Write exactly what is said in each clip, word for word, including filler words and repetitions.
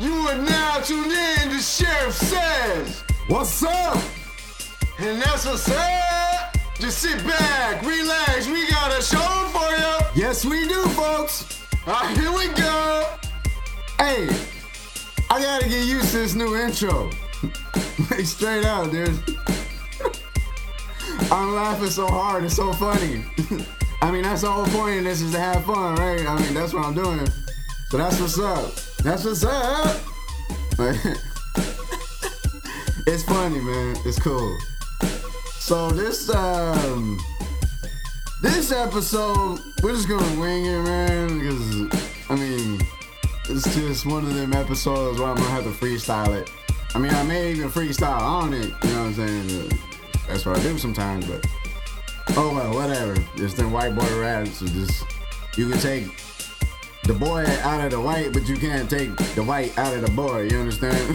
You are now tuned in to Sheriff Says. What's up? And that's what's up. Just sit back, relax. We got a show for you. Yes, we do, folks. All right, here we go. Hey, I gotta get used to this new intro. Like, straight out, dude. I'm laughing so hard. It's so funny. I mean, that's the whole point of this, is to have fun, right? I mean, that's what I'm doing. So that's what's up. That's what's up. It's funny, man. It's cool. So this um this episode, we're just gonna wing it, man, because I mean, it's just one of them episodes where I'm gonna have to freestyle it. I mean, I may even freestyle on it, you know what I'm saying? That's what I do sometimes, but oh well, whatever. It's them white boy raps, so just, you can take the boy out of the white, but you can't take the white out of the boy, you understand?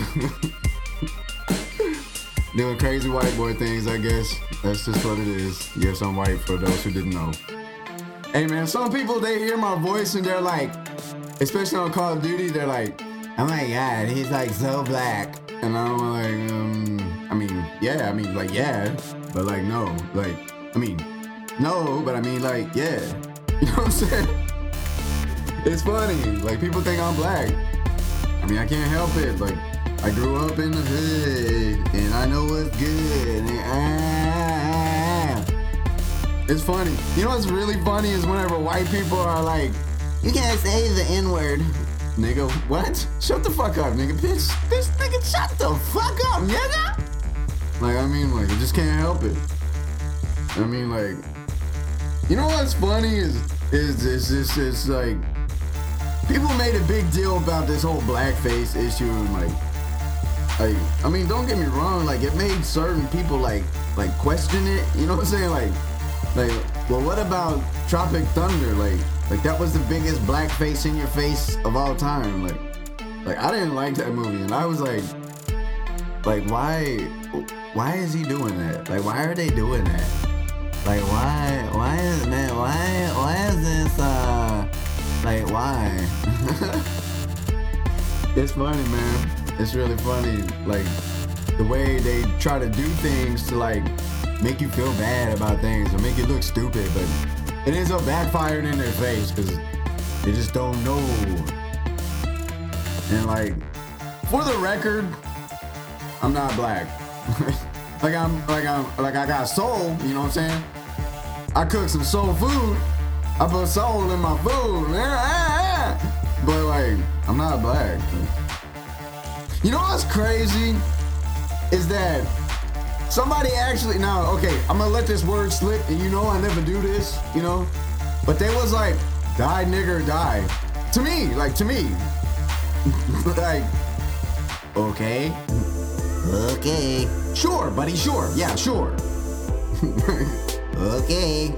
Doing crazy white boy things, I guess. That's just what it is. Yes, I'm white, for those who didn't know. Hey man, some people, they hear my voice and they're like, especially on Call of Duty, they're like, oh my god, he's like so black. And I'm like, um, I mean, yeah, I mean, like, yeah, but like, no, like, I mean, no, but I mean, like, yeah. You know what I'm saying? It's funny, like, people think I'm black. I mean, I can't help it, like, I grew up in the hood, and I know what's good, and, ah. It's funny. You know what's really funny is whenever white people are like, you can't say the N-word. Nigga, what? Shut the fuck up, nigga. Bitch, bitch, nigga, shut the fuck up, nigga. Like, I mean, like, I just can't help it. I mean, like, you know what's funny is, is this, this, it's like, people made a big deal about this whole blackface issue, and like, like, I mean, don't get me wrong, like, it made certain people, like, like, question it, you know what I'm saying? Like, like, well, what about Tropic Thunder? Like, like, that was the biggest blackface in your face of all time. Like, like, I didn't like that movie, and I was like, like, why, why is he doing that? Like, why are they doing that? Like, why, why is, man, why, why is this, uh, like, why? It's funny, man. It's really funny, like, the way they try to do things to, like, make you feel bad about things or make you look stupid, but it ends up backfiring in their face because they just don't know. And, like, for the record, I'm not black. like, I'm, like, I'm, like, I got soul, you know what I'm saying? I cook some soul food. I put soul in my food, man. But, like, I'm not black. You know what's crazy? Is that somebody actually, now, okay, I'm gonna let this word slip, and you know I never do this, you know? But they was like, die nigger, die. To me, like, to me. Like, okay. Okay. Sure, buddy, sure. Yeah, sure. Okay.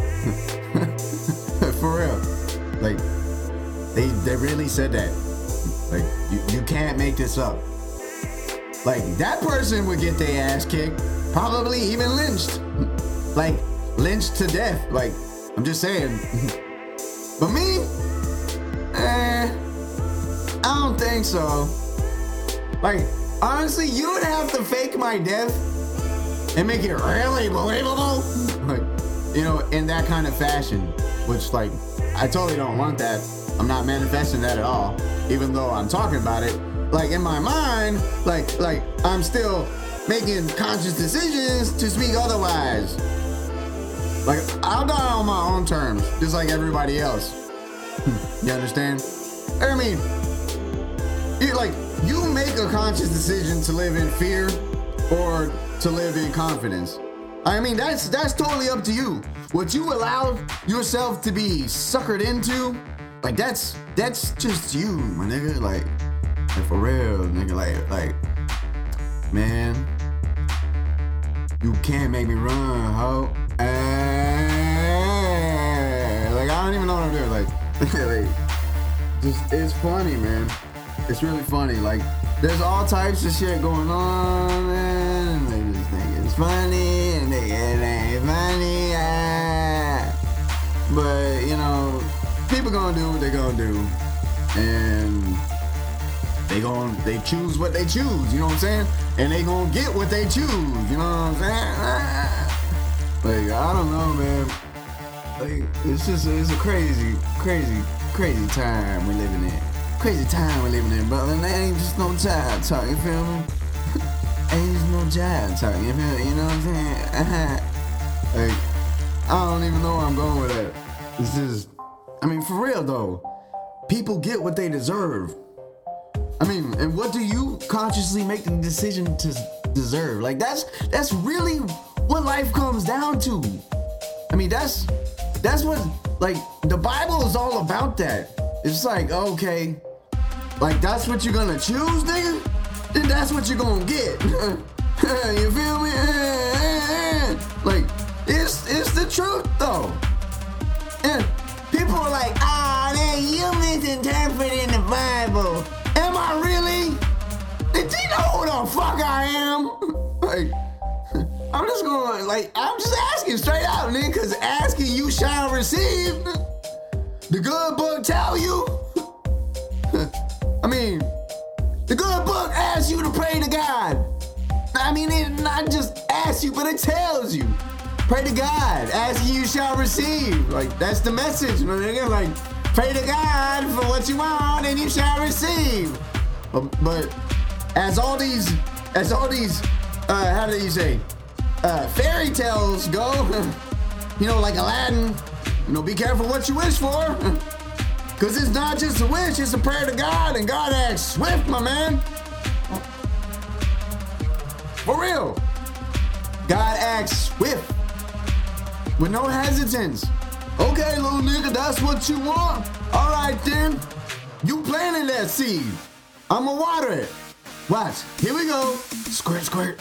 For real. Like, they they really said that. Like, you, you can't make this up. Like, that person would get their ass kicked, probably even lynched. Like, lynched to death. Like, I'm just saying. But me, eh, I don't think so. Like, honestly, you would have to fake my death and make it really believable. Like, you know, in that kind of fashion. Which, like, I totally don't want that. I'm not manifesting that at all. Even though I'm talking about it. Like, in my mind, like, like, I'm still making conscious decisions to speak otherwise. Like, I'll die on my own terms, just like everybody else. You understand? I mean, you, like, you make a conscious decision to live in fear or to live in confidence. I mean, that's that's totally up to you. What you allow yourself to be suckered into, like, that's that's just you, my nigga. Like, like for real, nigga. Like, like, man, you can't make me run, ho. Eh, like, I don't even know what I'm doing. Like, like, just, it's funny, man. It's really funny. Like, there's all types of shit going on, man. And they just think it's funny, and they it ain't funny. Ah. But, you know, people gonna do what they gonna do. And they gon' they choose what they choose, you know what I'm saying? And they gon' get what they choose, you know what I'm saying? Like, I don't know, man. Like, it's just, it's a crazy, crazy, crazy time we're living in. Crazy time we're living in, brother. And there ain't just no job talk, you feel me? Ain't just no job talk, you feel me? You know what I'm saying? Like, I don't even know where I'm going with that. It's just, I mean, for real though, people get what they deserve. I mean, and what do you consciously make the decision to deserve? Like, that's that's really what life comes down to. I mean, that's that's what, like, the Bible is all about that. It's like, okay, like, that's what you're gonna choose, nigga? Then that's what you're gonna get. You feel me? Like, it's it's the truth though. And people are like, ah, man, you misinterpreting the Bible. Am I really? Did you know who the fuck I am? Like, I'm just going, like, I'm just asking straight out, nigga, because asking you shall receive. The good book tell you. I mean, the good book asks you to pray to God. I mean, it not just asks you, but it tells you. Pray to God, asking you shall receive. Like, that's the message, my nigga. Like, pray to God for what you want and you shall receive. But, but as all these, as all these, uh, how do you say, uh, fairy tales go, you know, like Aladdin, you know, be careful what you wish for. Cause it's not just a wish, it's a prayer to God, and God acts swift, my man. For real. God acts swift. With no hesitance. Okay, little nigga, that's what you want. All right, then. You planted that seed. I'ma water it. Watch. Here we go. Squirt, squirt.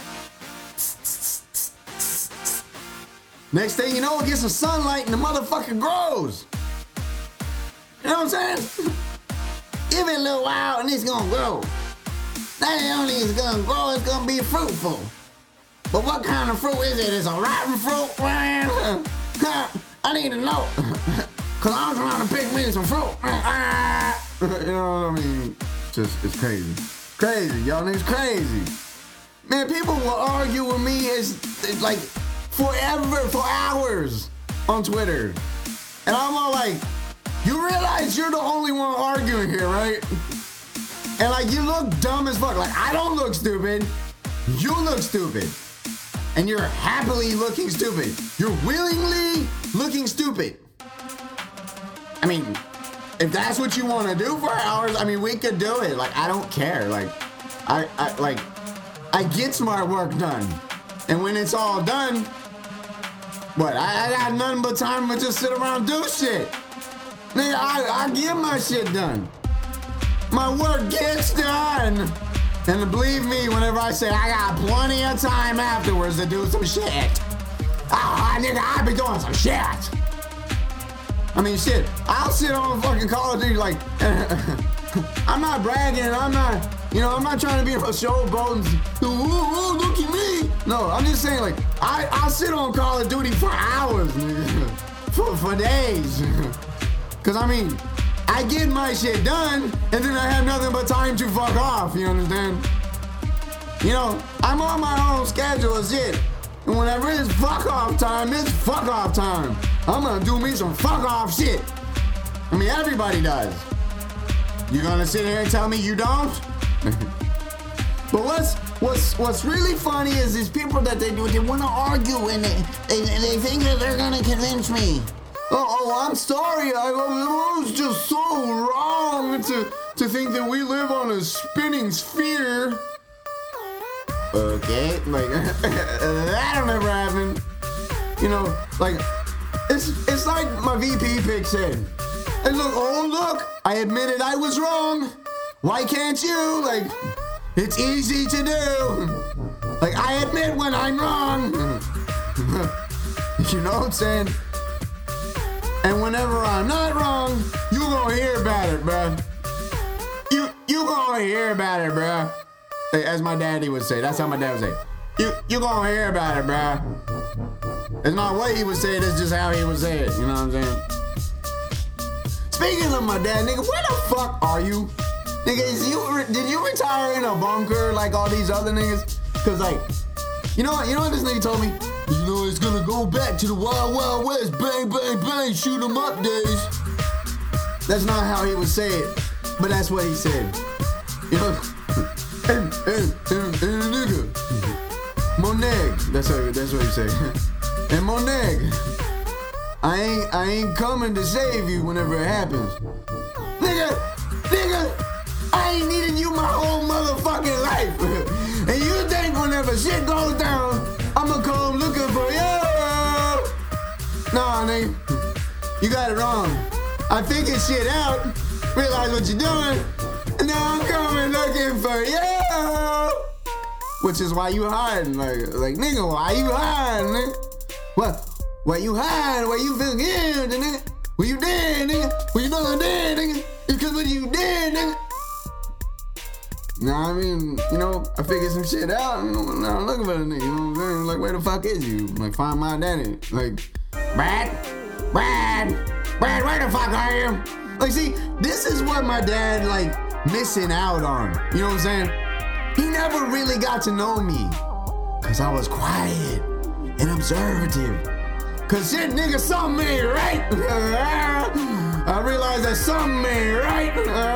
Next thing you know, it gets some sunlight and the motherfucker grows. You know what I'm saying? Give it a little while and it's gonna grow. Not only is it gonna grow, it's gonna be fruitful. But what kind of fruit is it? Is it a rotten fruit? I need to know. Cause I'm trying to pick me some fruit. You know what I mean? Just, it's crazy. Crazy, y'all niggas crazy. Man, people will argue with me as, like, forever, for hours on Twitter. And I'm all like, you realize you're the only one arguing here, right? And like, you look dumb as fuck. Like, I don't look stupid. You look stupid. And you're happily looking stupid. You're willingly looking stupid. I mean, if that's what you want to do for hours, I mean, we could do it. Like, I don't care. Like, I, I like, I get my work done. And when it's all done, what, I, I got nothing but time to just sit around and do shit. Nigga, I, I get my shit done. My work gets done. And believe me, whenever I say I got plenty of time afterwards to do some shit. Ah, nigga, I be doing some shit. I mean, shit, I'll sit on fucking Call of Duty like, I'm not bragging, I'm not, you know, I'm not trying to be a showboat and, ooh, ooh, look at me. No, I'm just saying, like, I, I'll sit on Call of Duty for hours, nigga, for, for days. Cause I mean, I get my shit done, and then I have nothing but time to fuck off, you understand? You know, I'm on my own schedule as shit. And whenever it's fuck off time, it's fuck off time. I'm gonna do me some fuck off shit. I mean, everybody does. You gonna sit here and tell me you don't? But what's what's what's really funny is these people that they do, they wanna argue and they, they, they think that they're gonna convince me. Oh, oh, I'm sorry. I, it was just so wrong to, to think that we live on a spinning sphere. Okay, like, that'll never happen. You know, like, it's it's like my V P pick said. And look, oh, look, I admitted I was wrong. Why can't you? Like, it's easy to do. Like, I admit when I'm wrong. You know what I'm saying? And whenever I'm not wrong, you gonna hear about it, bruh. You you gonna hear about it, bruh. As my daddy would say. That's how my dad would say. You you gonna hear about it, bruh. It's not what he would say, it's just how he would say it. You know what I'm saying? Speaking of my dad, nigga, where the fuck are you? Niggas, you re- did you retire in a bunker like all these other niggas? Cause like, you know what? You know what this nigga told me? You know it's gonna go back to the Wild Wild West, bang bang bang, shoot 'em up days. That's not how he would say it, but that's what he said. You know, and and and, and nigga, Monet. That's how, that's what he said. And Monet, I ain't I ain't coming to save you whenever it happens, nigga, nigga. I ain't needed you my whole motherfucking life. And you think whenever shit goes down, I'ma come looking for you? Nah, nigga, you got it wrong. I figured shit out, realize what you're doing, and now I'm coming looking for you. Which is why you hiding, like, like nigga, why you hiding, nigga? What? Why you hiding? Why you feel good, nigga? What you did, nigga? What you doing there, nigga? It's cause what you did, nigga. Nah, I mean, you know, I figured some shit out, and now I'm looking for the nigga, you know what I'm saying? Like, where the fuck is you? Like, find my daddy. Like, Brad? Brad? Brad, where the fuck are you? Like, see, this is what my dad, like, missing out on. You know what I'm saying? He never really got to know me. Cause I was quiet and observative. Cause shit, nigga, something ain't right. I realized that something ain't right.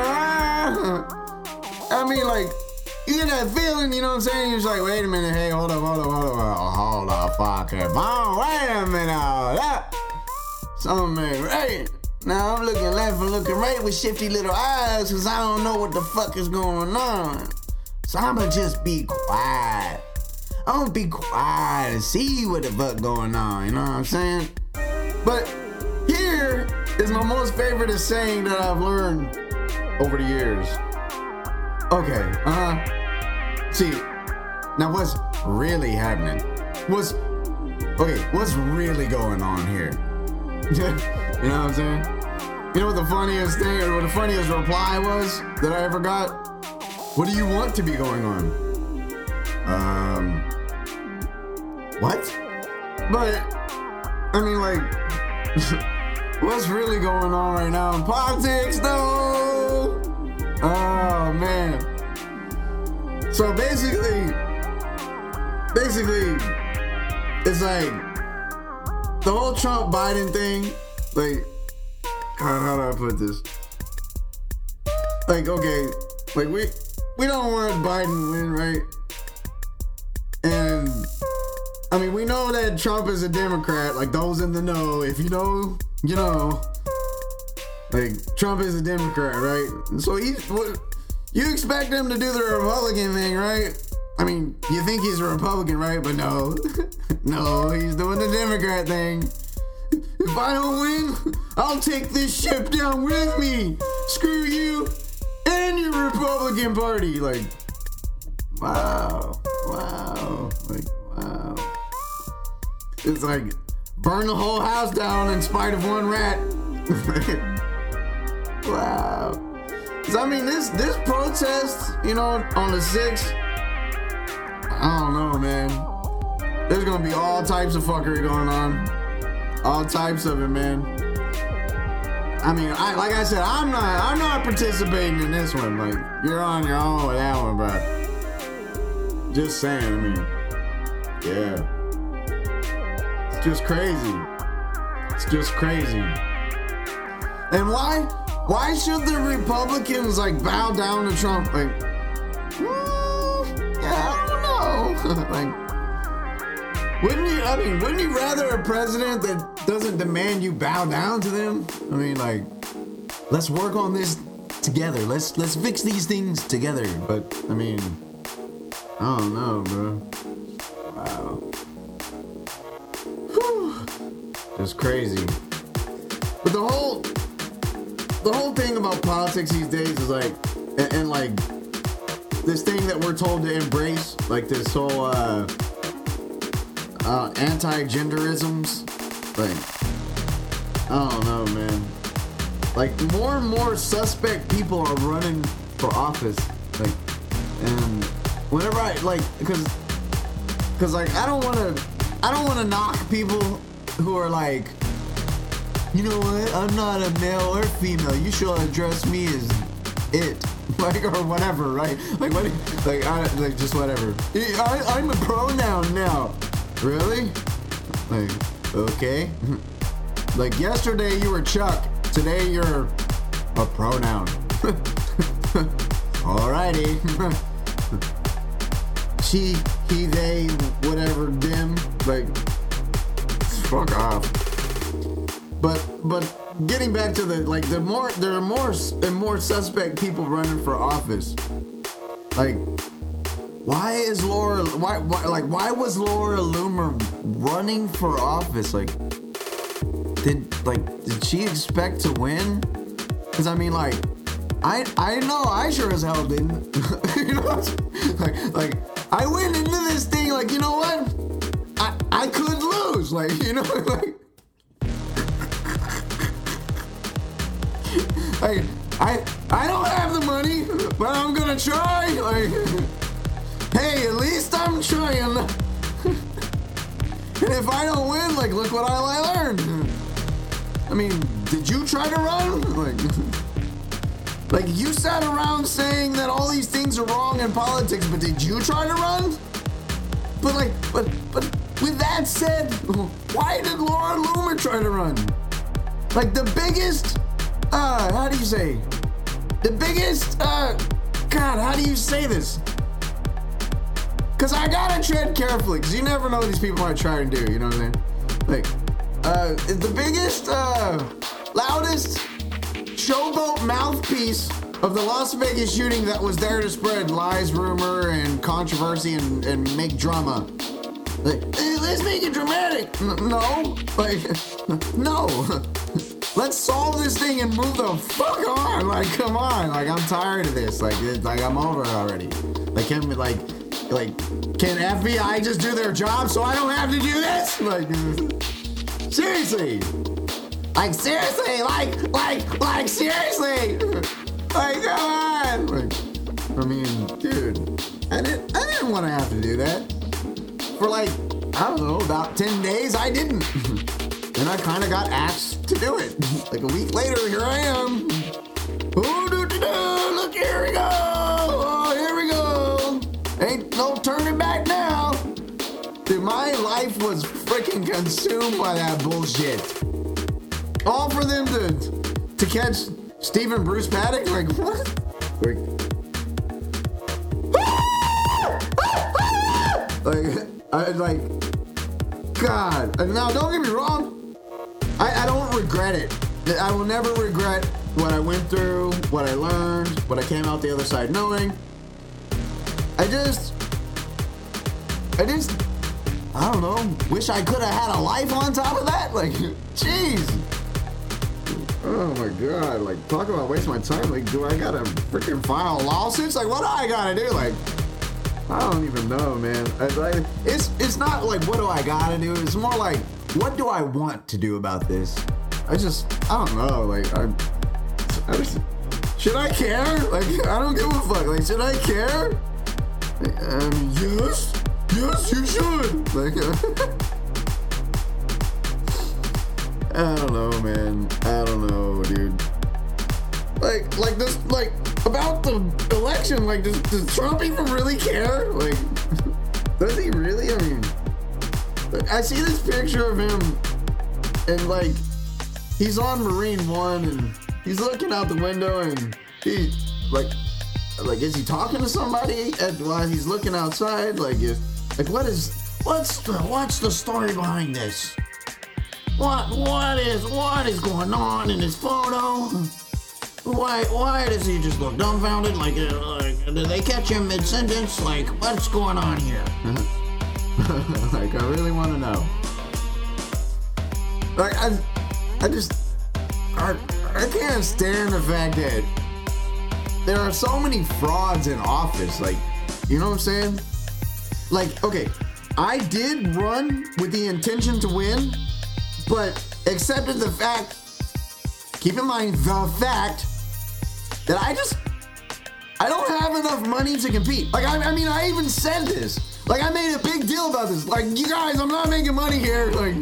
I mean, like, you get that feeling, you know what I'm saying? You're just like, wait a minute, hey, hold up, hold up, hold up, hold up, fuck it. Oh, wait a minute, hold up. Something ain't right. Now I'm looking left and looking right with shifty little eyes, cause I don't know what the fuck is going on. So I'ma just be quiet. I'm gonna be quiet and see what the fuck going on, you know what I'm saying? But here is my most favorite saying that I've learned over the years. Okay, uh-huh. See, now what's really happening? What's, okay, what's really going on here? You know what I'm saying? You know what the funniest thing, or what the funniest reply was that I ever got? What do you want to be going on? Um, what? But, I mean, like, what's really going on right now in politics, though? Oh, man. So basically, basically, it's like, the whole Trump-Biden thing, like, how, how do I put this? Like, okay, like, we, we don't want Biden to win, right? And, I mean, we know that Trump is a Democrat, like, those in the know, if you know, you know. Like, Trump is a Democrat, right? So he's, what, you expect him to do the Republican thing, right? I mean, you think he's a Republican, right? But no, no, he's doing the Democrat thing. If I don't win, I'll take this ship down with me. Screw you and your Republican Party. Like, wow, wow, like, wow. It's like, burn the whole house down in spite of one rat. Wow. So, I mean, this this protest, you know, on the sixth, I don't know, man. There's gonna be all types of fuckery going on. All types of it, man. I mean, I like I said, I'm not I'm not participating in this one. Like, you're on your own with that one, bro. Just saying, I mean, yeah. It's just crazy. It's just crazy. And why? Why should the Republicans, like, bow down to Trump? Like, mm, yeah, I don't know. Like, wouldn't you, I mean, wouldn't you rather a president that doesn't demand you bow down to them? I mean, like, let's work on this together. Let's, let's fix these things together. But, I mean, I don't know, bro. Wow. Whew. It's crazy. But the whole... The whole thing about politics these days is like, and, and like, this thing that we're told to embrace, like this whole uh, uh, anti-genderisms, like, I don't know, man. Like, more and more suspect people are running for office, like, and whenever I, like, because, because, like, I don't want to, I don't want to knock people who are like, you know what? I'm not a male or female. You should address me as it. like, or whatever, right? Like, what? Like, I, like, just whatever. I, I'm a pronoun now. Really? Like, okay. Like, yesterday you were Chuck. Today you're a pronoun. Alrighty. She, he, they, whatever, them. Like, fuck off. But, but getting back to the, like, the more, there are more and more suspect people running for office. Like, why is Laura, why, why, like, why was Laura Loomer running for office? Like, did, like, did she expect to win? Because, I mean, like, I, I know I sure as hell didn't. You know what? Like, like, I went into this thing like, you know what? I, I could lose. Like, you know, like, like, I, I don't have the money, but I'm gonna try. Like, hey, at least I'm trying. And if I don't win, like, look what I learned. I mean, did you try to run? Like, like you sat around saying that all these things are wrong in politics, but did you try to run? But like, but but with that said, why did Laura Loomer try to run? Like the biggest, uh, how do you say? The biggest, uh, God, how do you say this? Cause I gotta tread carefully, cause you never know what these people might try to do, you know what I'm saying? Like, uh, the biggest, uh, loudest showboat mouthpiece of the Las Vegas shooting that was there to spread lies, rumor, and controversy and, and make drama. Like, hey, let's make it dramatic. N- no, like, no. Let's solve this thing and move the fuck on. Like, come on. Like, I'm tired of this. Like, it, like I'm over it already. Like, can we, like, like, can F B I just do their job so I don't have to do this? Like, seriously. Like, seriously, like, like, like, seriously. Like, come on. Like, I mean, dude, I didn't, I didn't want to have to do that. For like, I don't know, about ten days, I didn't. Then I kind of got asked to do it. Like a week later, here I am. Oh, do, do, do, look, here we go. Oh, here we go. Ain't no turning back now. Dude, my life was freaking consumed by that bullshit. All for them to to catch Stephen Bruce Paddock? Like, what? Like, like, I, like, God. Now, don't get me wrong. I, I don't regret it. I will never regret what I went through, what I learned, what I came out the other side knowing. I just, I just, I don't know, wish I could have had a life on top of that. Like, jeez. Oh my God, like, talk about wasting my time. Like, do I gotta freaking file lawsuits? Like, what do I gotta do? Like, I don't even know, man. I, I, it's it's not like, what do I gotta do? It's more like, what do I want to do about this? I just, I don't know. Like, I, I just, should I care? Like, I don't give a fuck. Like, should I care? Um, yes, yes, you should. Like, I don't know, man. I don't know, dude. Like, like this, like, about the election, like, does, does Trump even really care? Like, does he really? I mean, like, I see this picture of him, and, like, he's on Marine One, and he's looking out the window, and he, like, like, is he talking to somebody at, while he's looking outside? Like, is, like, what is, what's the, what's the story behind this? What, what is, what is going on in this photo? Why, why does he just look dumbfounded? Like, uh, like, did they catch him mid-sentence? Like, what's going on here? Like, I really want to know. Like, I, I just, I, I can't stand the fact that there are so many frauds in office. Like, you know what I'm saying? Like, okay, I did run with the intention to win, but accepted the fact, keep in mind the fact, that I just, I don't have enough money to compete. Like, I, I mean, I even said this. Like, I made a big deal about this. Like, you guys, I'm not making money here. Like,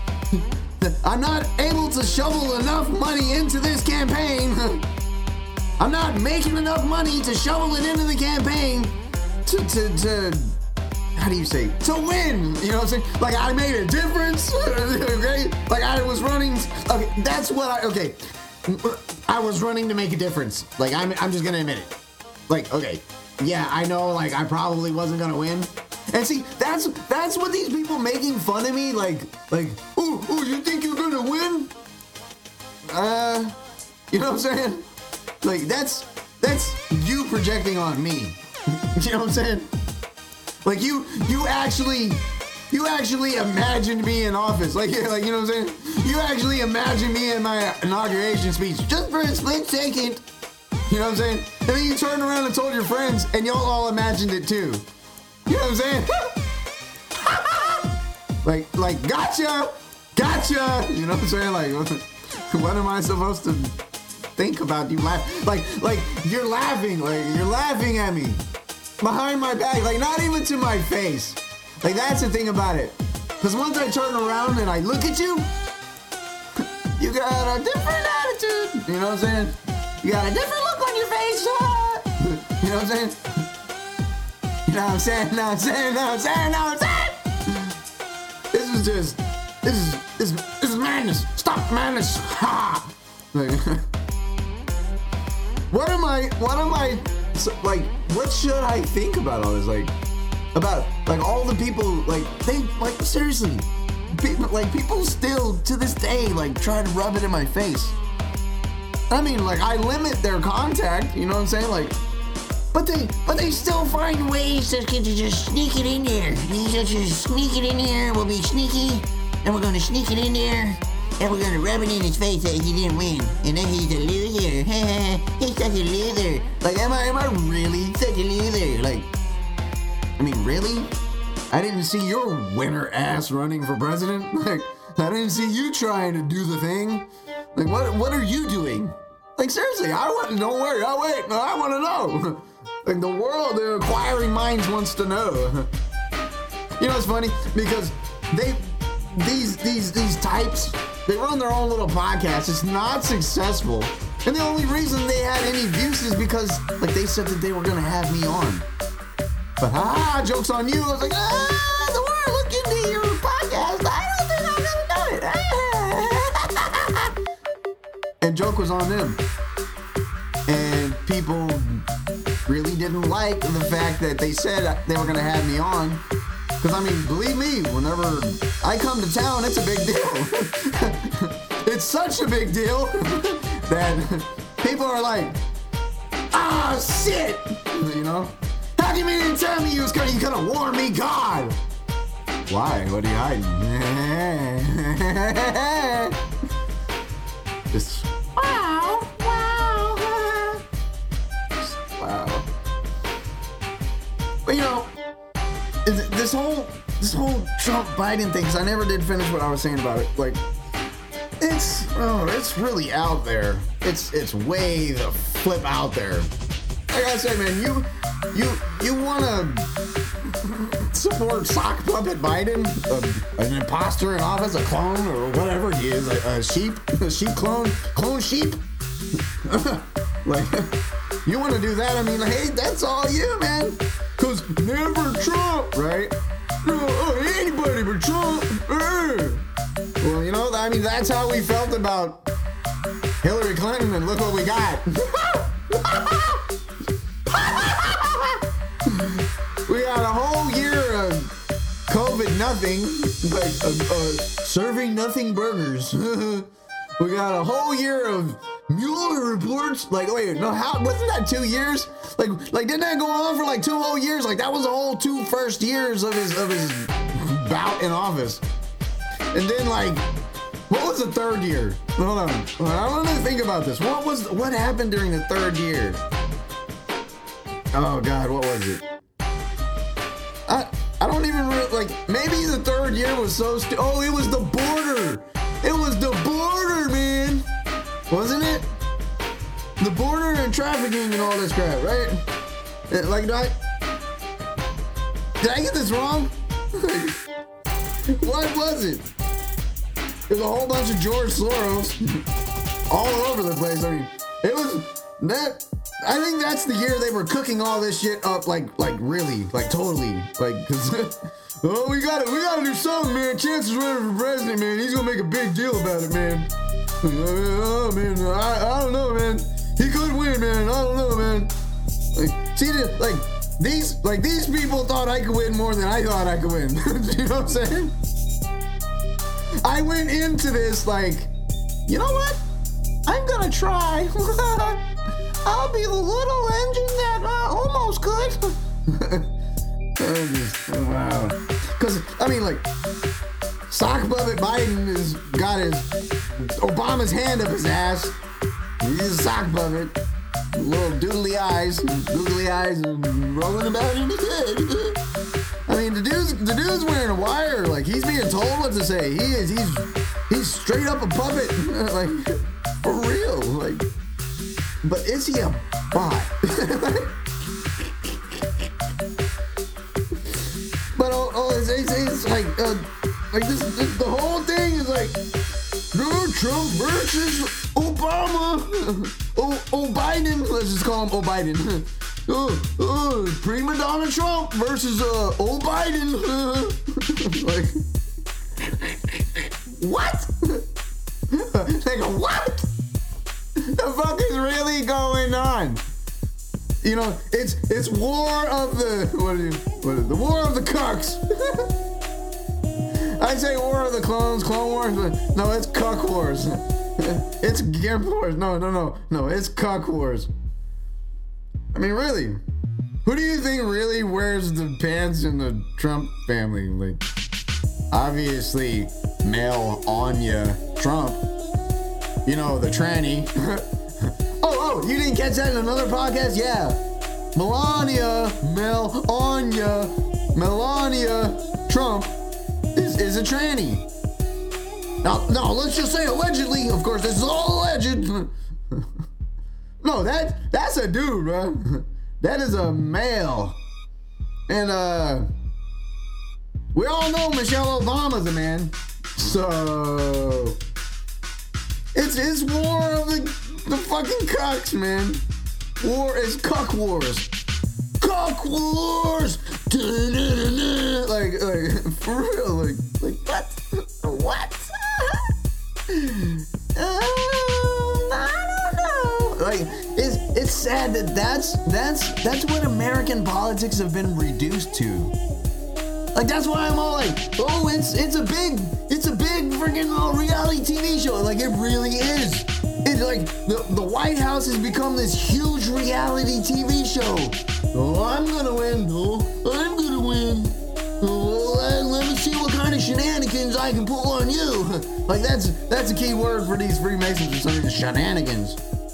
I'm not able to shovel enough money into this campaign I'm not making enough money to shovel it into the campaign to, to, to how do you say, to win, you know what I'm saying? Like, I made a difference, okay? Like, I was running, okay, that's what I, okay. I was running to make a difference. Like, I'm, I'm just gonna admit it. Like, okay, yeah, I know, like, I probably wasn't gonna win. And see, that's, that's what these people making fun of me, like, like, oh, oh, you think you're gonna win? Uh, you know what I'm saying? Like, that's, that's you projecting on me. You know what I'm saying? Like, you, you actually, you actually imagined me in office. Like, yeah, like, you know what I'm saying? You actually imagined me in my inauguration speech just for a split second. You know what I'm saying? And then you turned around and told your friends, and y'all all imagined it too. You know what I'm saying? like, like, gotcha, gotcha. You know what I'm saying? Like, what, what am I supposed to think about you laughing? Like, like, you're laughing, like, you're laughing at me. Behind my back, like not even to my face. Like that's the thing about it. Because once I turn around and I look at you, you got a different attitude. You know what I'm saying? You got a different look on your face. You know what I'm saying? You know what I'm saying? You know what I'm saying? You know what I'm saying? You know what I'm saying? This is just, this is, this is, this is madness. Stop madness. Ha! Like, what am I, what am I, so, like, what should I think about all this? Like, about, like, all the people, like, they, like, seriously, people, like, people still, to this day, like, try to rub it in my face. I mean, like, I limit their contact, you know what I'm saying? Like, but they, but they still find ways to, to just sneak it in there. You just sneak it in there, we'll be sneaky, and we're gonna sneak it in there, and we're gonna rub it in his face that he didn't win. And then he's a loser. He's such a loser. Like, am I am I really such a loser? Like, I mean, really? I didn't see your winner ass running for president. Like, I didn't see you trying to do the thing. Like, what what are you doing? Like, seriously, I want, don't worry, oh wait, no, I want to know. Like, the world, the inquiring minds wants to know. You know, it's funny, because they, these, these, these types, they run their own little podcast. It's not successful. And the only reason they had any views is because, like, they said that they were going to have me on. But, ah, joke's on you. I was like, ah, the world, look into your podcast. I don't think I've ever done it. And joke was on them. And people really didn't like the fact that they said they were going to have me on. Because, I mean, believe me, whenever I come to town, it's a big deal. It's such a big deal that people are like, ah, shit, you know? How do you mean you didn't tell me you was gonna, you could have warned me, God? Why? What are you hiding? Just, wow, wow, wow. But, you know, this whole this whole Trump Biden thing, because I never did finish what I was saying about it. Like, it's oh, it's really out there. It's it's way the flip out there. Like I said, man, you you you want to support sock puppet Biden, a, an imposter in office, a clone or whatever he is, a, a sheep, a sheep clone, clone sheep. Like, you want to do that? I mean, hey, that's all you, man. Cause never Trump, right? Oh, anybody but Trump. Uh. Well, you know, I mean, that's how we felt about Hillary Clinton, and look what we got. We got a whole year of COVID nothing, like uh, uh, serving nothing burgers. We got a whole year of Mueller reports. Like, wait, no, how wasn't that two years? Like, like didn't that go on for like two whole years? Like, that was the whole two first years of his of his bout in office. And then, like, what was the third year? Hold on, I want to think about this. What was what happened during the third year? Oh God, what was it? I I don't even re- like. Maybe the third year was so. Stu- oh, it was the border. It was the border, man. Wasn't it? The border and trafficking and all this crap, right? Like, did I, did I get this wrong? What was it? There's a whole bunch of George Soros all over the place. I mean, It was that. I think that's the year they were cooking all this shit up, like, like really, like totally, like, cause. Oh, we gotta, we gotta do something, man. Chance is running for president, man. He's gonna make a big deal about it, man. Oh, man, I, I don't know, man. He could win, man. I don't know, man. Like, see, like these, like these people thought I could win more than I thought I could win. You know what I'm saying? I went into this like, you know what? I'm gonna try. I'll be the little engine that uh, almost could. Oh, just, wow. Because, I mean, like, sock puppet Biden has got his, Obama's hand up his ass. He's a sock puppet. Little doodly eyes, googly eyes, and rolling about in his head. I mean, the dude's, the dude's wearing a wire. Like, he's being told what to say. He is, he's, he's straight up a puppet. Like, for real. Like, but is he a bot? But oh, oh it's, it's, it's like, uh, like this, this, the whole thing is like, Donald Trump versus Obama. Oh, oh, Biden. Let's just call him Oh Biden. Oh, oh, prima donna Trump versus uh, Oh Biden. Like, what? Like, what? The fuck is really going on? You know, it's it's war of the what are you what is it? The war of the cucks. I say war of the clones, clone wars, but no, it's cuck wars. It's gimp wars. No, no, no, no, it's cuck wars. I mean, really, who do you think really wears the pants in the Trump family? Like, obviously, Mel Anya Trump. You know, the tranny. Oh, oh, you didn't catch that in another podcast? Yeah. Melania, Mel Anya, Melania Trump is, is a tranny. Now, no, let's just say allegedly. Of course, this is all alleged. No, that that's a dude, bro. That is a male. And, uh, we all know Michelle Obama's a man. So, it's, it's war of the, the fucking cucks, man. War is cuck wars. Cuck wars! Da-da-da-da. Like, like, for real, like, like, what? What? uh, I don't know. Like, it's, it's sad that that's, that's, that's what American politics have been reduced to. Like, that's why I'm all like, oh, it's it's a big, it's a big freaking uh, reality T V show. Like, it really is. It's like, the, the White House has become this huge reality T V show. Oh, I'm gonna win. Oh, I'm gonna win. Oh, let, let me see what kind of shenanigans I can pull on you. Like, that's, that's a key word for these Freemasons or something, shenanigans.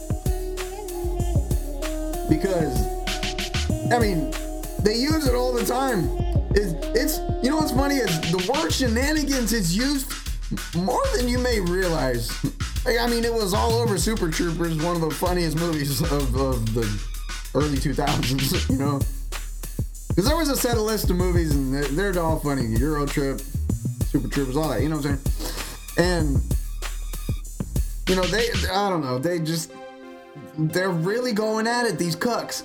Because, I mean, they use it all the time. It's, it's, you know what's funny is the word shenanigans is used more than you may realize. Like, I mean, it was all over Super Troopers, one of the funniest movies of, of the early two thousands, you know? Because there was a set of list of movies, and they're, they're all funny. Euro Trip, Super Troopers, all that, you know what I'm saying? And, you know, they, I don't know, they just, they're really going at it, these cucks.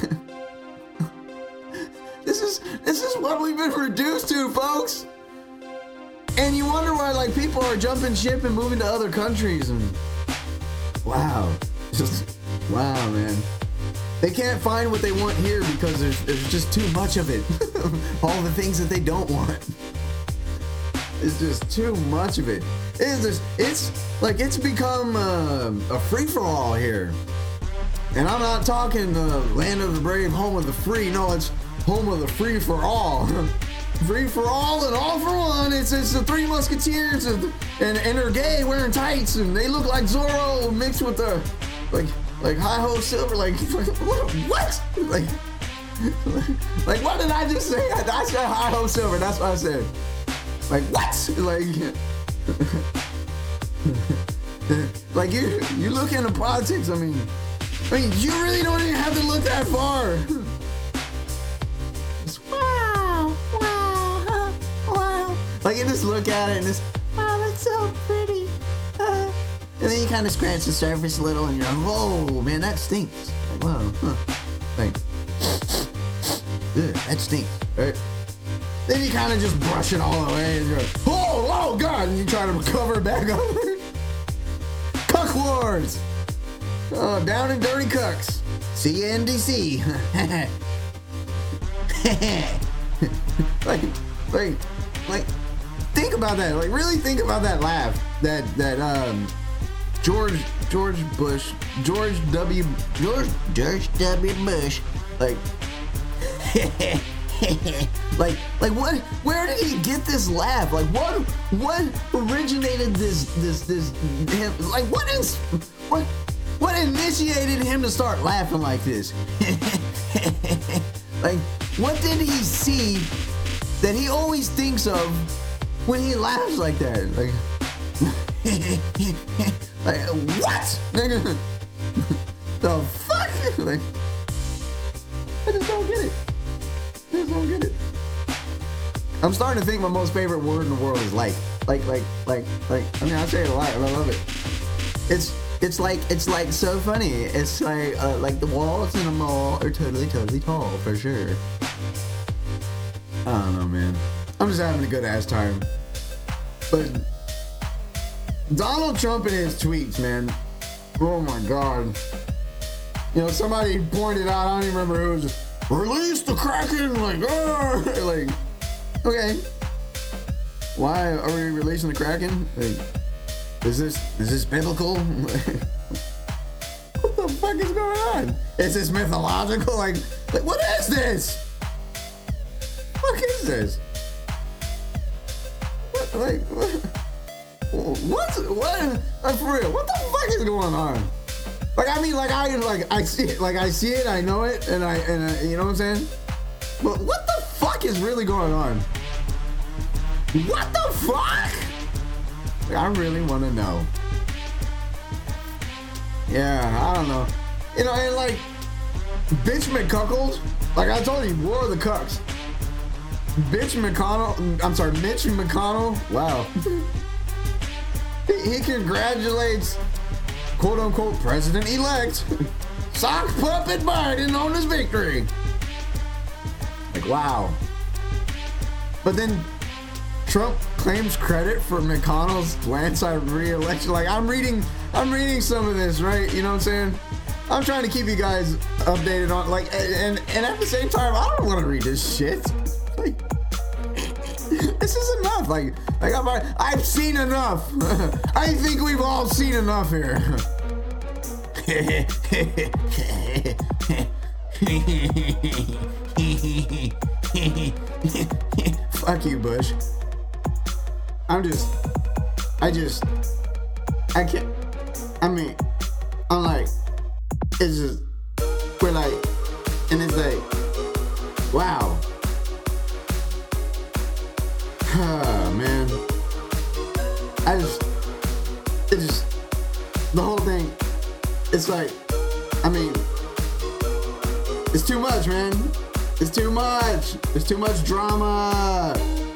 This is this is what we've been reduced to, folks. And you wonder why, like, people are jumping ship and moving to other countries. And wow, just wow, man. They can't find what they want here because there's there's just too much of it. All the things that they don't want. It's just too much of it. It's just, it's like it's become uh, a free for all here. And I'm not talking the land of the brave, home of the free. No, it's home of the free for all. Free for all and all for one. It's it's the Three Musketeers and and, and they're gay wearing tights and they look like Zorro mixed with the like like Hi Ho Silver. Like what? What? Like like what did I just say? I, I said Hi Ho Silver. That's what I said. Like what? Like like you you look into politics. I mean, I mean you really don't even have to look that far. Like, you just look at it and just, oh, that's so pretty. Uh, and then you kind of scratch the surface a little, and you're like, whoa, man, that stinks. Like, whoa, huh. Thanks. Ugh, that stinks. Right? Then you kind of just brush it all away, and you're like, oh, oh, God, and you try to cover it back up. Cuck wars. Oh, down and dirty cucks. See you in D C. like, like, like, think about that. Like, really think about that laugh. That, that, um, George, George Bush, George W. George, George W. Bush. Like, like, like what? Where did he get this laugh? Like, what? What originated this? This? This? Him, like, what is? What? What initiated him to start laughing like this? Like, what did he see that he always thinks of when he laughs like that? Like, like what? The fuck? Like, I just don't get it. I just don't get it. I'm starting to think my most favorite word in the world is like, like, like, like, like. I mean, I say it a lot, and I love it. It's it's like it's like so funny. It's like uh, like the walls in a mall are totally totally tall for sure. I don't know, man. I'm just having a good ass time. But Donald Trump and his tweets, man. Oh my God. You know, somebody pointed out, I don't even remember who, it was just, release the Kraken, like, oh, like, okay. Why are we releasing the Kraken? Like, is this, is this biblical? What the fuck is going on? Is this mythological? Like, like what is this? What is this? What, like, what? What's, what, like, for real, what the fuck is going on? Like, I mean, like, I, like, I see it, like, I see it, I know it, and I, and I, you know what I'm saying? But what the fuck is really going on? What the fuck? Like, I really want to know. Yeah, I don't know. You know, and like, bitch McCuckold, like I told you, war of the cucks. Bitch McConnell, I'm sorry, Mitch McConnell, wow. he, he congratulates, quote unquote, president-elect, sock puppet Biden on his victory. Like, wow. But then Trump claims credit for McConnell's landslide re-election. Like, I'm reading, I'm reading some of this, right? You know what I'm saying? I'm trying to keep you guys updated on, like, and and at the same time, I don't want to read this shit. Like, this is enough. Like, like I'm, I've seen enough. I think we've all seen enough here. Fuck you, Bush. I'm just, I just, I can't, I mean, I'm like, it's just, we're like, and it's like, wow. Ah, man. I just, it's just, the whole thing, it's like, I mean, it's too much, man. It's too much. It's too much drama.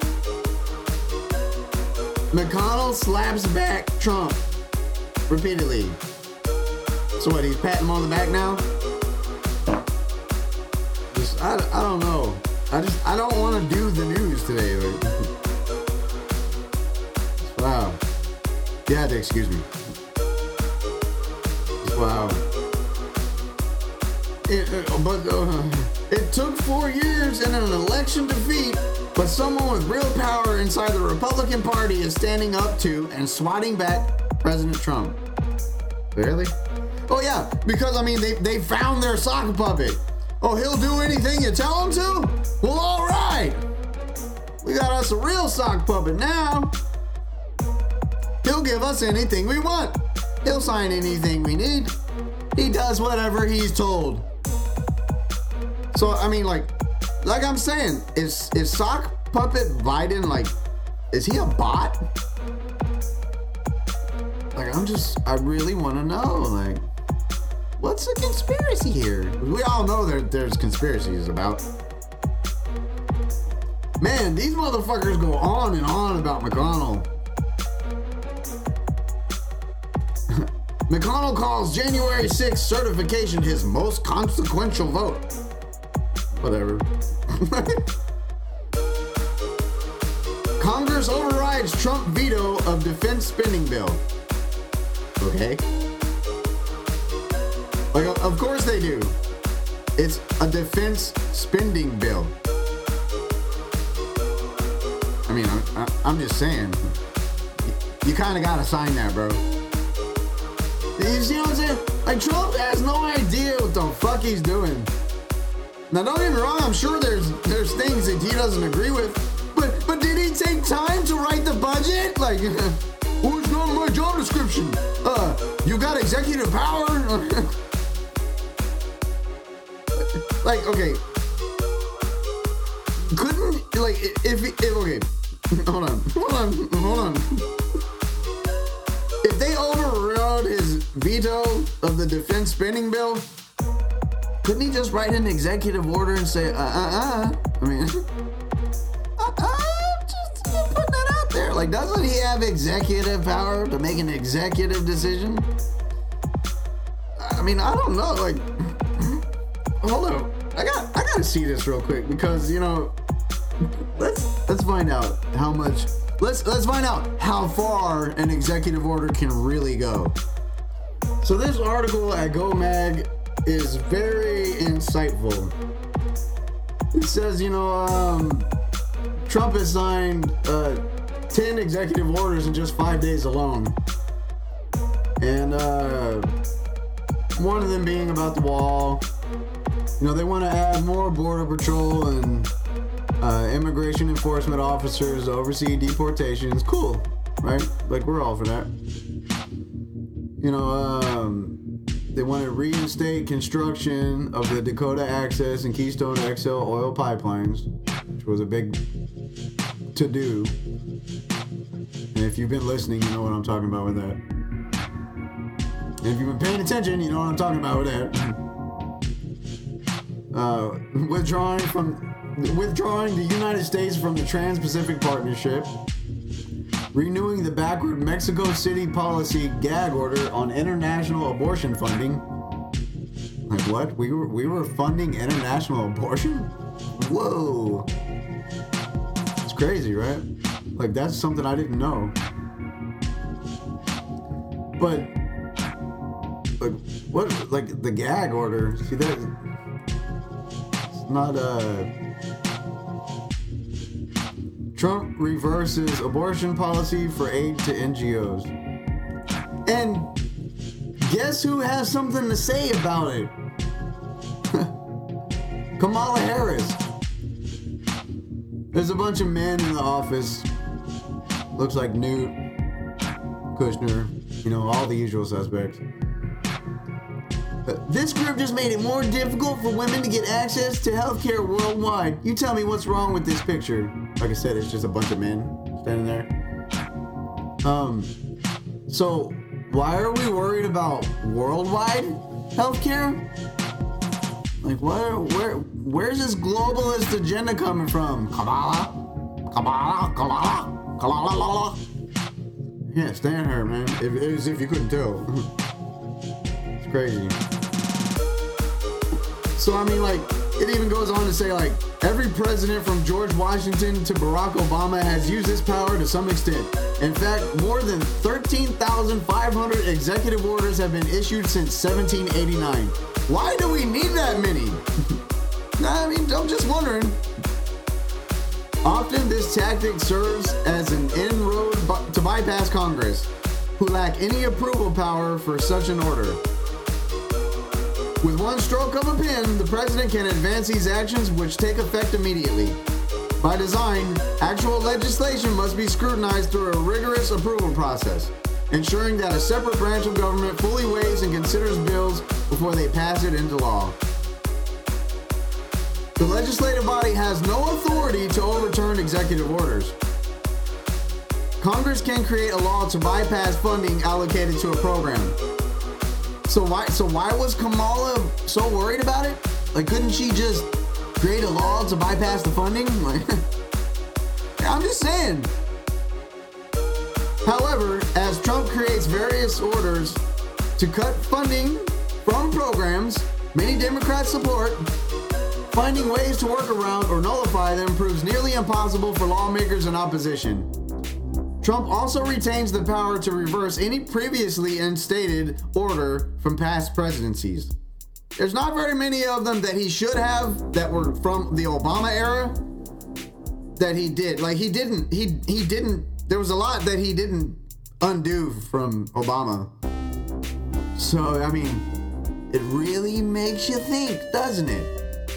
McConnell slaps back Trump repeatedly. So what, he's patting him on the back now? Just, I, I don't know. I just, I don't want to do the news today. Like, wow. You had to excuse me. Wow. It, uh, but uh, it took four years and an election defeat, but someone with real power inside the Republican Party is standing up to and swatting back President Trump. Really? Oh yeah, because I mean, they, they found their sock puppet. Oh, he'll do anything you tell him to? Well, all right. We got us a real sock puppet now. He'll give us anything we want. He'll sign anything we need. He does whatever he's told. So, I mean, like, like I'm saying, is, is sock puppet Biden, like, is he a bot? Like, I'm just, I really want to know, like, what's the conspiracy here? We all know there, there's conspiracies about. Man, these motherfuckers go on and on about McConnell. McConnell calls January sixth certification his most consequential vote. Whatever. Congress overrides Trump veto of defense spending bill. Okay. Like, of course they do. It's a defense spending bill. I mean, I'm, I'm just saying. You kind of gotta sign that, bro. You see what I'm saying? Like, Trump has no idea what the fuck he's doing. Now, don't get me wrong. I'm sure there's there's things that he doesn't agree with. But but did he take time to write the budget? Like, oh, it's not my job description. Uh, you got executive power? Like, okay. Couldn't, like, if, if, okay. Hold on, hold on, hold on. If they overrode his veto of the defense spending bill, couldn't he just write an executive order and say, uh, uh, uh? I mean, uh, uh, just putting that out there. Like, doesn't he have executive power to make an executive decision? I mean, I don't know. Like, hold on. I got, I gotta see this real quick because, you know, let's let's find out how much. Let's let's find out how far an executive order can really go. So this article at GoMag is very insightful. It says, you know, um, Trump has signed uh, ten executive orders in just five days alone, and uh, one of them being about the wall. You know, they want to add more border patrol and uh, immigration enforcement officers to oversee deportations. Cool, right? Like, we're all for that. You know, um, they want to reinstate construction of the Dakota Access and Keystone X L oil pipelines, which was a big to-do. And if you've been listening, you know what I'm talking about with that. And if you've been paying attention, you know what I'm talking about with that. Uh, withdrawing from withdrawing the United States from the Trans-Pacific Partnership, renewing the backward Mexico City policy gag order on international abortion funding. Like, what? We were we were funding international abortion? Whoa, it's crazy, right? Like, that's something I didn't know. But like, what? Like, the gag order? See that? Not uh Trump reverses abortion policy for aid to N G Os. And guess who has something to say about it? Kamala Harris. There's a bunch of men in the office. Looks like Newt, Kushner, you know, all the usual suspects. This group just made it more difficult for women to get access to healthcare worldwide. You tell me what's wrong with this picture. Like I said, it's just a bunch of men standing there. Um, so why are we worried about worldwide healthcare? Like, where, where, where's this globalist agenda coming from? Kamala, Kamala, Kamala, Kamala. Yeah, stand her, man. If, as if you couldn't tell. It's crazy. So, I mean, like, it even goes on to say, like, every president from George Washington to Barack Obama has used this power to some extent. In fact, more than thirteen thousand five hundred executive orders have been issued since seventeen eighty-nine. Why do we need that many? I mean, I'm just wondering. Often, this tactic serves as an inroad to bypass Congress, who lack any approval power for such an order. With one stroke of a pen, the president can advance these actions, which take effect immediately. By design, actual legislation must be scrutinized through a rigorous approval process, ensuring that a separate branch of government fully weighs and considers bills before they pass it into law. The legislative body has no authority to overturn executive orders. Congress can create a law to bypass funding allocated to a program. So why so why was Kamala so worried about it? Like, couldn't she just create a law to bypass the funding? Like, I'm just saying. However, as Trump creates various orders to cut funding from programs many Democrats support. Finding ways to work around or nullify them proves nearly impossible for lawmakers in opposition. Trump also retains the power to reverse any previously instated order from past presidencies. There's not very many of them that he should have that were from the Obama era that he did. Like he didn't, he he didn't, there was a lot that he didn't undo from Obama. So, I mean, it really makes you think, doesn't it?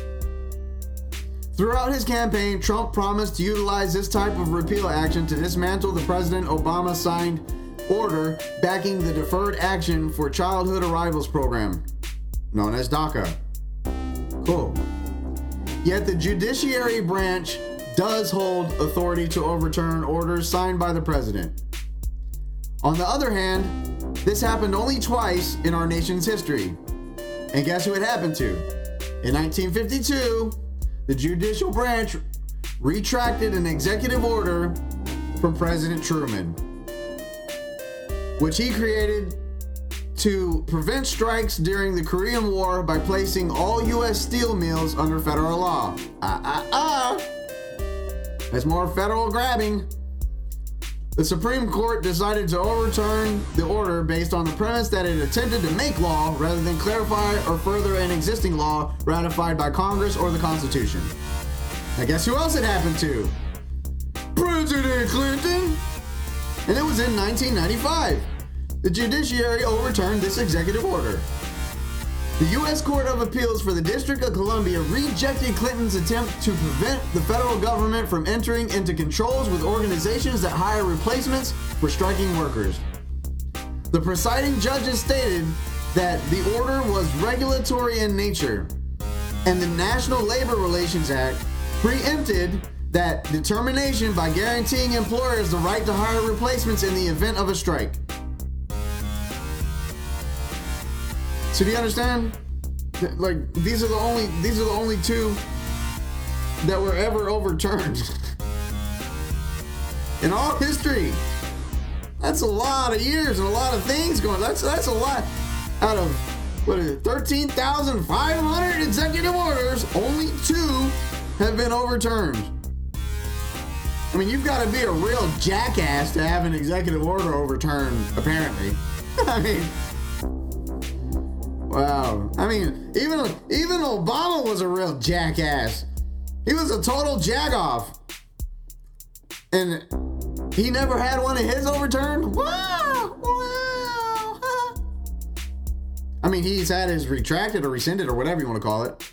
Throughout his campaign, Trump promised to utilize this type of repeal action to dismantle the President Obama signed order backing the Deferred Action for Childhood Arrivals program, known as DACA. Cool. Yet the judiciary branch does hold authority to overturn orders signed by the president. On the other hand, this happened only twice in our nation's history. And guess who it happened to? In nineteen fifty-two, the judicial branch retracted an executive order from President Truman, which he created to prevent strikes during the Korean War by placing all U S steel mills under federal law. Ah, ah, ah. That's more federal grabbing. The Supreme Court decided to overturn the order based on the premise that it attempted to make law rather than clarify or further an existing law ratified by Congress or the Constitution. I guess who else it happened to? President Clinton! And it was in nineteen ninety-five. The judiciary overturned this executive order. The U S Court of Appeals for the District of Columbia rejected Clinton's attempt to prevent the federal government from entering into controls with organizations that hire replacements for striking workers. The presiding judges stated that the order was regulatory in nature, and the National Labor Relations Act preempted that determination by guaranteeing employers the right to hire replacements in the event of a strike. So do you understand? Like these are the only these are the only two that were ever overturned in all history. That's a lot of years and a lot of things going. That's that's a lot out of what is it? thirteen thousand five hundred executive orders. Only two have been overturned. I mean, you've got to be a real jackass to have an executive order overturned. Apparently, I mean. Wow. I mean, even even Obama was a real jackass. He was a total jagoff. And he never had one of his overturned? Wow. Wow. Huh. I mean, he's had his retracted or rescinded or whatever you want to call it.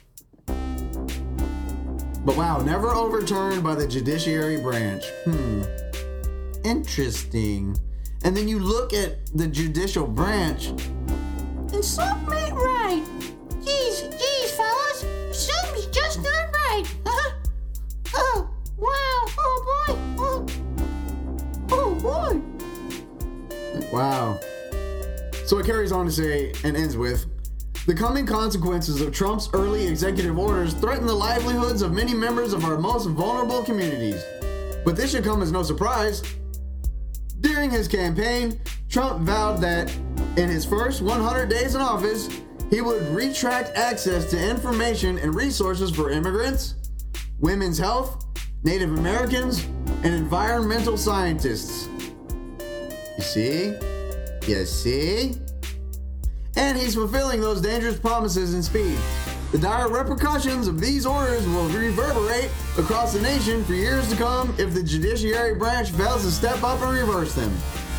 But wow, never overturned by the judiciary branch. Hmm. Interesting. And then you look at the judicial branch, and something ain't right. Jeez, jeez, fellas. Something's just not right. Huh? Oh, wow. Oh, boy. Oh, oh boy. Wow. So it carries on to say, and ends with, the coming consequences of Trump's early executive orders threaten the livelihoods of many members of our most vulnerable communities. But this should come as no surprise. During his campaign, Trump vowed that in his first one hundred days in office, he would retract access to information and resources for immigrants, women's health, Native Americans, and environmental scientists. You see? You see? And he's fulfilling those dangerous promises in speed. The dire repercussions of these orders will reverberate across the nation for years to come if the judiciary branch fails to step up and reverse them.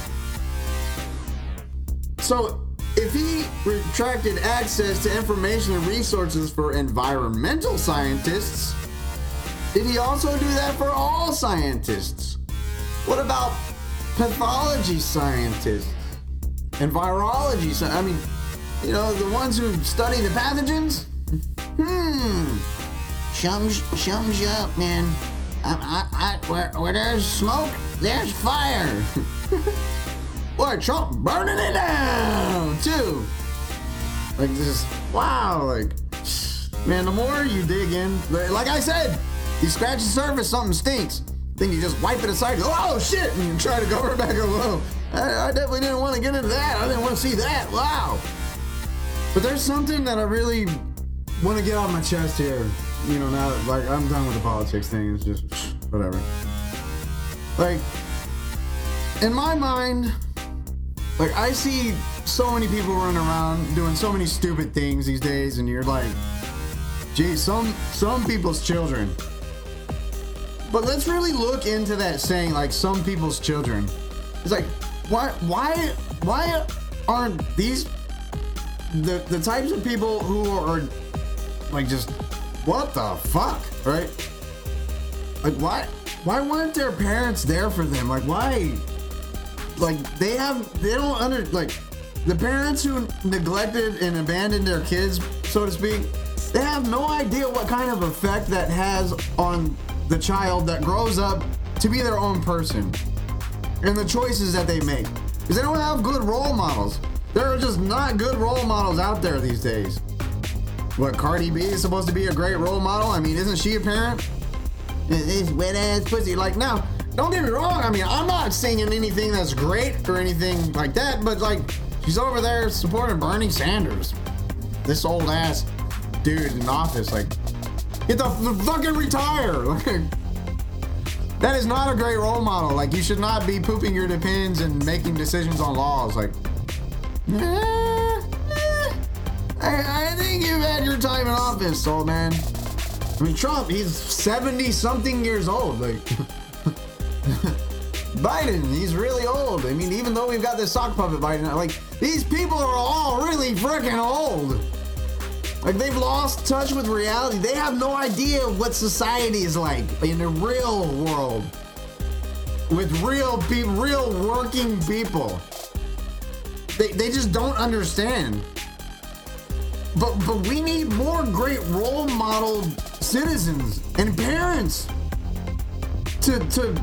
So, if he retracted access to information and resources for environmental scientists, did he also do that for all scientists? What about pathology scientists and virology? I mean, you know, the ones who study the pathogens? Hmm. Shums, shums up, man. I, I, I, where, where there's smoke, there's fire. Boy, Trump burning it down, too. Like, just, wow, like, man, the more you dig in, like I said, you scratch the surface, something stinks. Then you just wipe it aside, go, oh, shit, and you try to cover it back up. Whoa, I, I definitely didn't want to get into that. I didn't want to see that. Wow. But there's something that I really want to get off my chest here. You know, now, like, I'm done with the politics thing. It's just, whatever. Like, in my mind, like, I see so many people running around doing so many stupid things these days, and you're like, gee, some, some people's children. But let's really look into that saying, like, some people's children. It's like, why, why, why aren't these the the types of people who are like just what the fuck, right? Like, why, why weren't their parents there for them? Like, why? Like, they have, they don't under like the parents who neglected and abandoned their kids, so to speak. They have no idea what kind of effect that has on the child that grows up to be their own person and the choices that they make, because they don't have good role models. There are just not good role models out there these days. What, Cardi B is supposed to be a great role model? I mean, isn't she a parent? This wet ass pussy. Like, now, don't get me wrong. I mean, I'm not singing anything that's great or anything like that, but like, she's over there supporting Bernie Sanders, this old ass dude in office. Like, get the, the fucking retire. Like, that is not a great role model. Like, you should not be pooping your depends and making decisions on laws. Like, eh, eh, I, I think you've had your time in office, old man. I mean, Trump, he's seventy something years old. Like, Biden, he's really old. I mean, even though we've got this sock puppet Biden, like, these people are all really freaking old. Like, they've lost touch with reality. They have no idea what society is like in the real world. With real people, real working people. They, they just don't understand. But but we need more great role model citizens and parents to to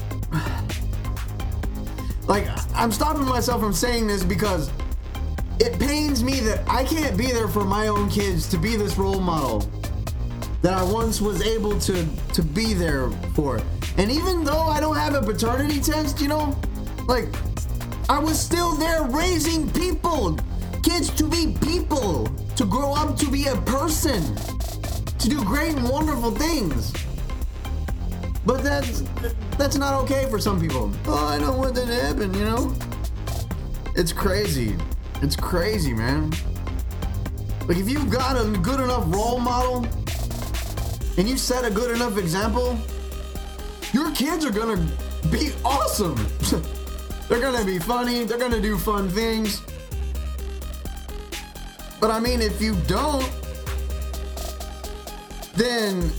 like, I'm stopping myself from saying this because it pains me that I can't be there for my own kids to be this role model that I once was able to to be there for. And even though I don't have a paternity test, you know, like, I was still there raising people, kids to be people, to grow up to be a person, to do great and wonderful things. But that's that's not okay for some people. Oh, I don't want that to happen, you know? It's crazy. It's crazy, man. Like, if you've got a good enough role model and you set a good enough example, your kids are gonna be awesome. They're gonna be funny. They're gonna do fun things. But I mean, if you don't, then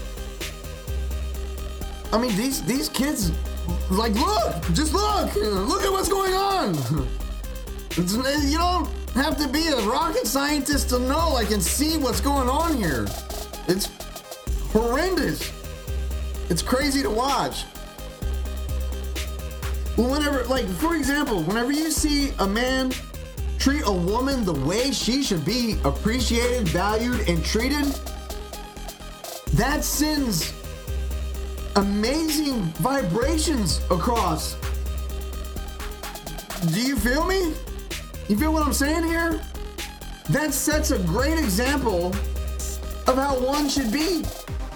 I mean, these these kids, like, look, just look, look at what's going on. It's, you don't have to be a rocket scientist to know, like, and see what's going on here. It's horrendous. It's crazy to watch. Well, whenever, like, for example, whenever you see a man treat a woman the way she should be appreciated, valued, and treated, that sends amazing vibrations across. Do you feel me? You feel what I'm saying here? That sets a great example of how one should be.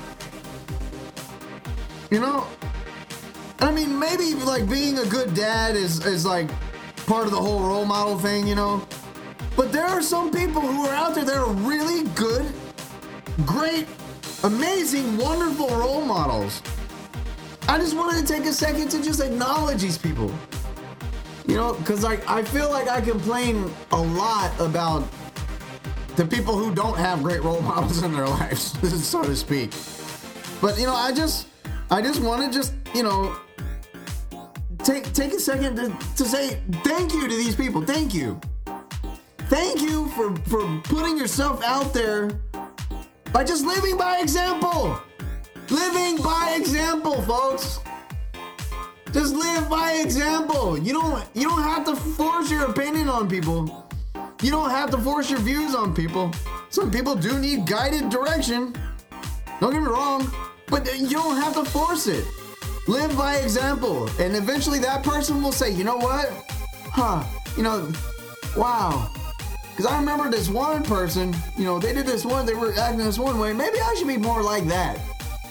You know? I mean, maybe, like, being a good dad is, is like part of the whole role model thing, you know? But there are some people who are out there that are really good, great, amazing, wonderful role models. I just wanted to take a second to just acknowledge these people. You know, because, like, I feel like I complain a lot about the people who don't have great role models in their lives, so to speak. But, you know, I just, I just want to just, you know, take take a second to, to say thank you to these people. Thank you. Thank you for, for putting yourself out there by just living by example. Living by example, folks. Just live by example. You don't you don't have to force your opinion on people. You don't have to force your views on people. Some people do need guided direction. Don't get me wrong, but you don't have to force it. Live by example. And eventually that person will say, you know what? Huh, you know, wow. Because I remember this one person, you know, they did this one, they were acting this one way. Maybe I should be more like that.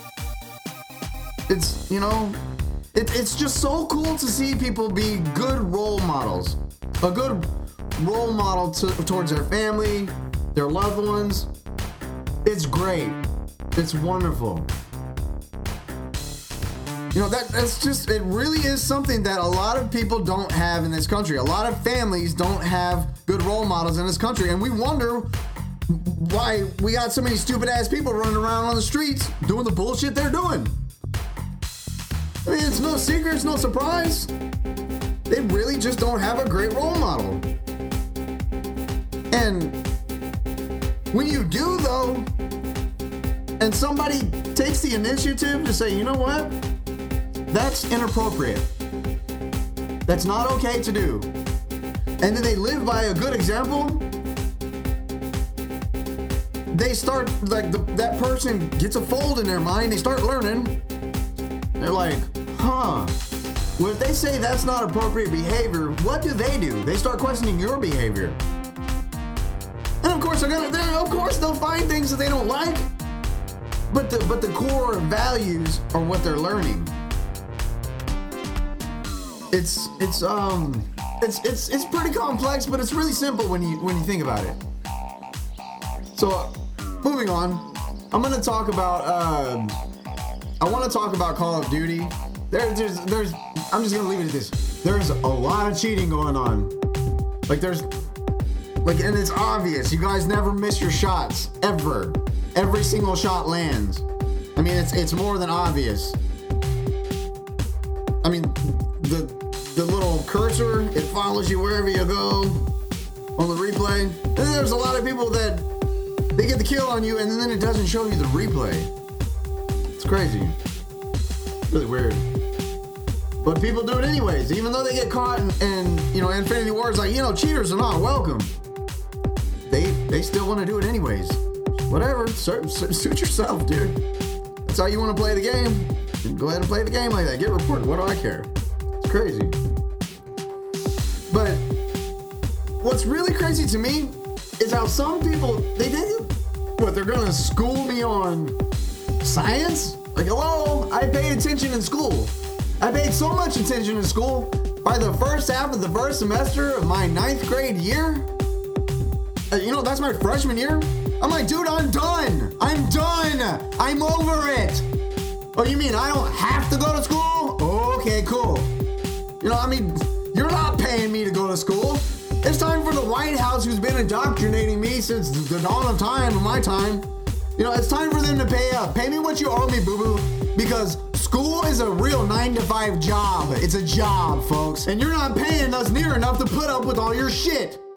It's, you know, it, it's just so cool to see people be good role models. A good role model to, towards their family, their loved ones. It's great. It's wonderful. You know, that that's just, it really is something that a lot of people don't have in this country. A lot of families don't have good role models in this country. And we wonder why we got so many stupid ass people running around on the streets doing the bullshit they're doing. I mean, it's no secret, it's no surprise. They really just don't have a great role model. And when you do, though, and somebody takes the initiative to say, you know what? That's inappropriate. That's not okay to do. And then they live by a good example. They start, like, the, that person gets a fold in their mind. They start learning. They're like, huh. Well, if they say that's not appropriate behavior, what do they do? They start questioning your behavior. And of course, they're gonna, they're, of course, they'll find things that they don't like. But the, but the core values are what they're learning. It's it's um it's it's it's pretty complex, but it's really simple when you when you think about it. So, uh, moving on, I'm gonna talk about. Uh, I want to talk about Call of Duty. There, there's there's. I'm just gonna leave it at this. There's a lot of cheating going on. Like there's, like, and it's obvious. You guys never miss your shots ever. Every single shot lands. I mean, it's it's more than obvious. I mean, the the little cursor, it follows you wherever you go on the replay. And then there's a lot of people that they get the kill on you and then it doesn't show you the replay. It's crazy. Really weird. But people do it anyways, even though they get caught and, and you know, Infinity Ward is like, you know, cheaters are not welcome. They they still want to do it anyways. Whatever, suit, suit yourself, dude. That's how you want to play the game. Go ahead and play the game like that. Get reported. What do I care? It's crazy. But what's really crazy to me is how some people, they did what, they're gonna school me on science? Like, hello, I paid attention in school. I paid so much attention in school. By the first half of the first semester of my ninth grade year, uh, you know, that's my freshman year. I'm like, dude, I'm done. I'm done. I'm over it. Oh, you mean I don't have to go to school? Okay, cool. You know, I mean, you're not paying me to go to school. It's time for the White House, who's been indoctrinating me since the dawn of time, of my time. You know, it's time for them to pay up. Pay me what you owe me, boo-boo. Because school is a real nine to five job. It's a job, folks. And you're not paying us near enough to put up with all your shit.